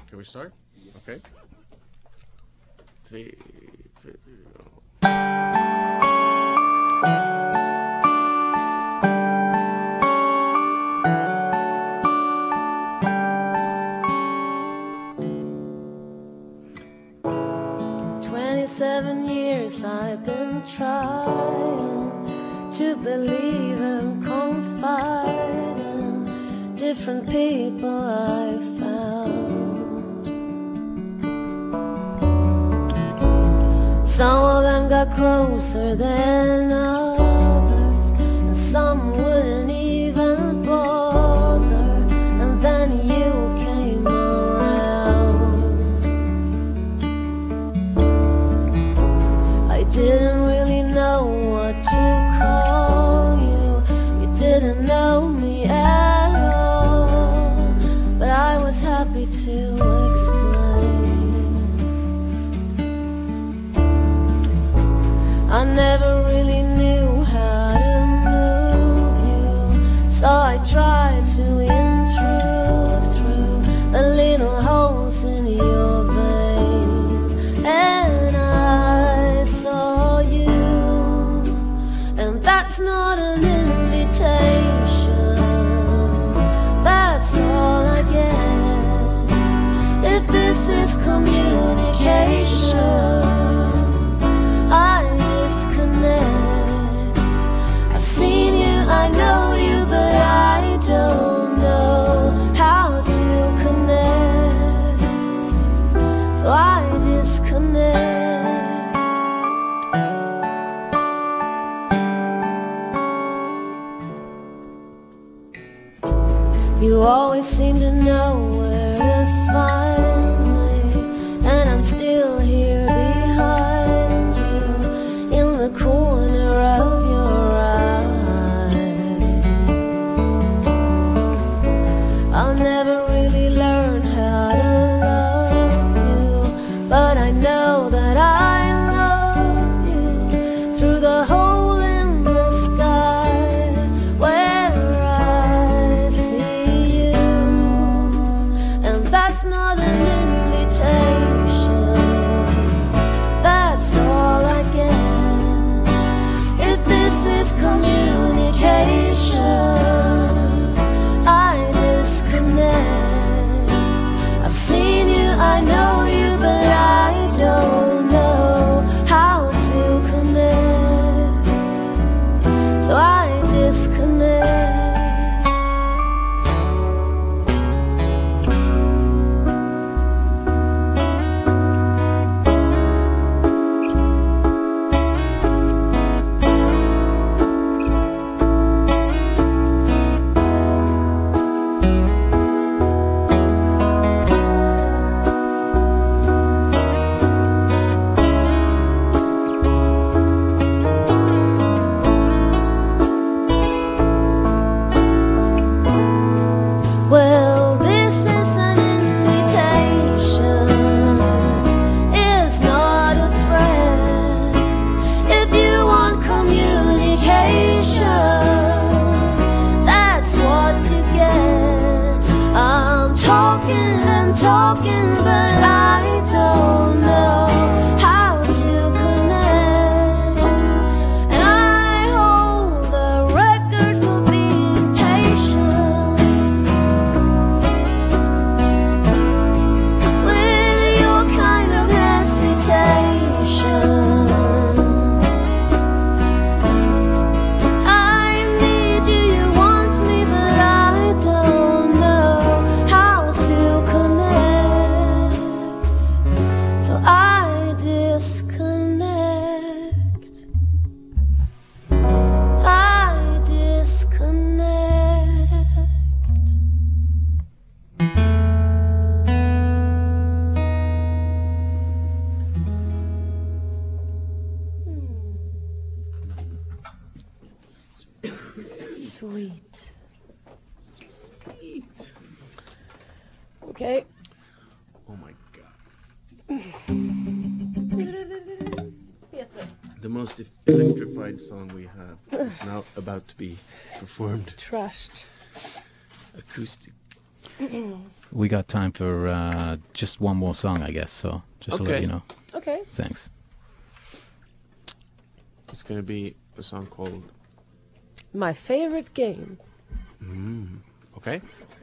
Can we start? Okay. 3, 2, 27 years I've been trying to believe and confide in different people I found. Some of them got closer than others, and some wouldn't even bother, and then you came around. I didn't really know what to call you. You didn't know me at all, but I was happy to explain. I never really knew how to move you, so I tried to intrude through the little holes in your veins, and I saw you, and that's not an invitation, that's all I get. If this is communication, I disconnect. I've seen you, I know you, but I don't know how to connect, so I disconnect. You always seem to know where to find me, and I'm still here behind you in the corner of your eye. I'll never really learn how to love you, but I know that I love you through the hole in the sky where I see you, and that's not an invitation, that's all I get. If this is communication, I disconnect. I've seen you, I know you, but I don't know how to connect, so I disconnect. Well, this is an invitation, it's not a threat. If you want communication, that's what you get. I'm talking and talking, but I don't know how to connect, and I hold the record for being patient with your kind of hesitation. I need you, you want me, but I don't know how to connect, so I disconnect. I disconnect. Sweet. Okay. Oh my god. The most electrified song we have is now about to be performed. Trashed. Acoustic. We got time for just one more song, I guess. So just to let Okay. you know. Okay. Thanks. It's gonna be a song called. My favorite game. Okay.